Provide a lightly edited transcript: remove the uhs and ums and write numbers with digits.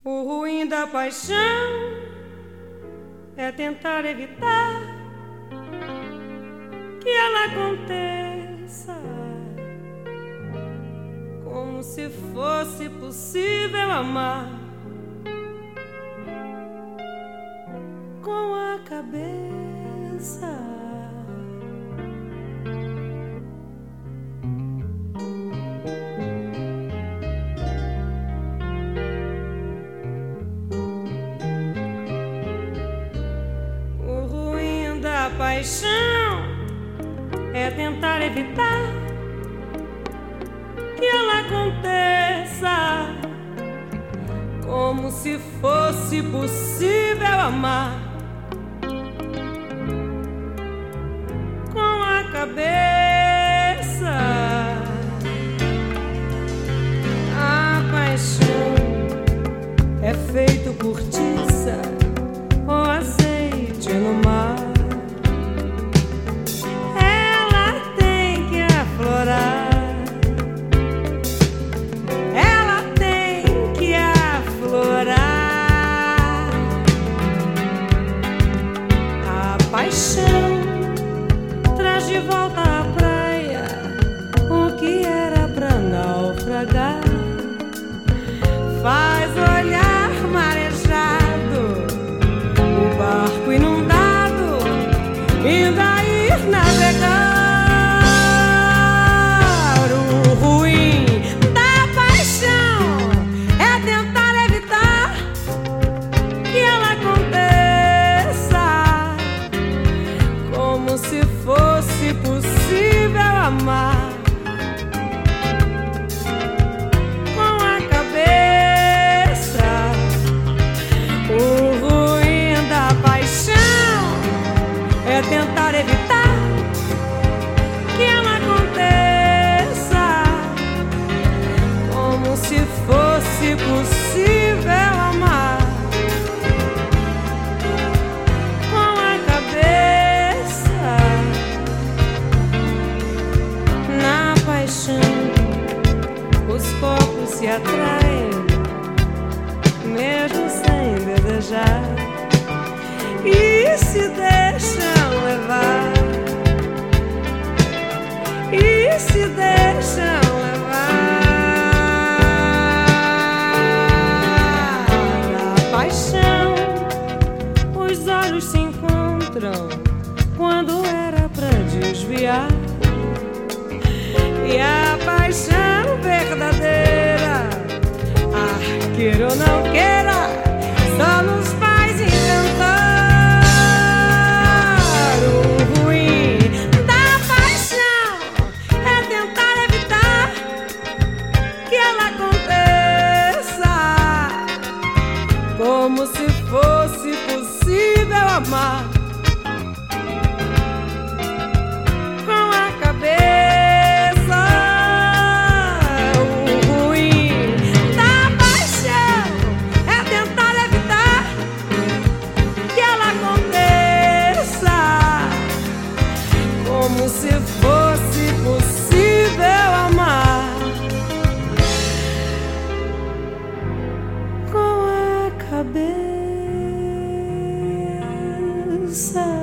O ruim da paixão é tentar evitar que ela aconteça, como se fosse possível amar com a cabeça. A paixão é tentar evitar que ela aconteça, como se fosse possível amar com a cabeça. A paixão é feito cortiça ou azeite no mar. Ela tem que aflorar. A paixão traz de volta à praia o que era pra naufragar, faz olhar marejado o barco inundado, ainda ir navegar. Se fosse possível amar com a cabeça. O ruim da paixão é tentar evitar que ela aconteça, como se fosse possível amar com a cabeça. Os corpos se atraem, mesmo sem desejar, e se deixam levar, e se deixam levar. A paixão, os olhos se encontram quando era pra desviar. E a paixão verdadeira, queira ou não queira, só nos faz inventar. O ruim da paixão é tentar evitar que ela aconteça, como se fosse possível amar com a cabeça. Como se fosse possível amar com a cabeça.